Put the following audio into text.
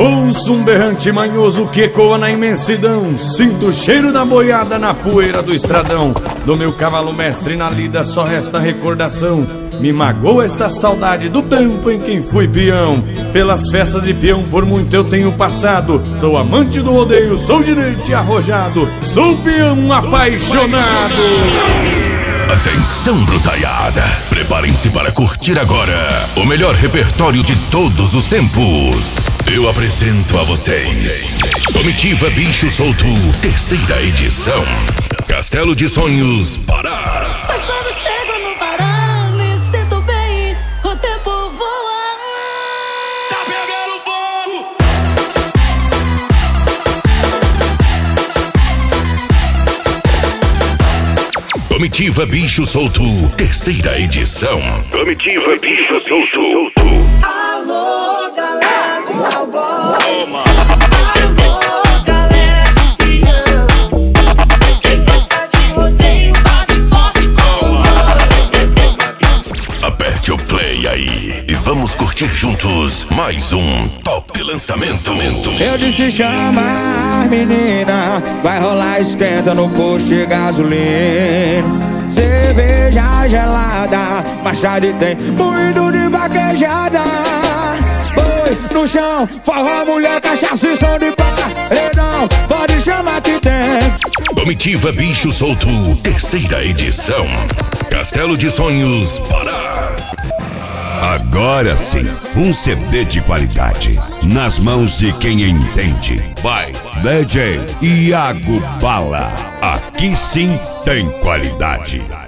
Ouço um berrante manhoso que ecoa na imensidão. Sinto o cheiro da boiada na poeira do estradão. Do meu cavalo mestre na lida só resta recordação. Me magoa esta saudade do tempo em que fui peão. Pelas festas de peão por muito eu tenho passado. Sou amante do rodeio, sou direito arrojado. Sou peão apaixonado. Atenção, brutaiada! Preparem-se para curtir agora o melhor repertório de todos os tempos. Eu apresento a vocês Comitiva Bicho Solto, terceira edição. Castelo de Sonhos, Pará. Mas quando chego no Pará, me sinto bem, o tempo voa. Tá pegando fogo! Comitiva Bicho Solto, terceira edição. Comitiva Bicho Solto. Alô, galera de cowboy. Alô, galera de peão. Quem gosta de rodeio bate forte com o Aperte o play aí e vamos curtir juntos mais um Top Lançamento. Eu disse chama as menina, vai rolar esquenta no posto de gasolina. Cerveja gelada, mais tarde tem moído de vaquejada. Oi, no chão, forró, mulher, cachaça e som de paredão. Pode chamar que tem. Comitiva Bicho Solto, terceira edição. Castelo de Sonhos, Pará. Agora sim, um CD de qualidade nas mãos de quem entende. Vai, DJ Iago Bala. Aqui sim tem qualidade.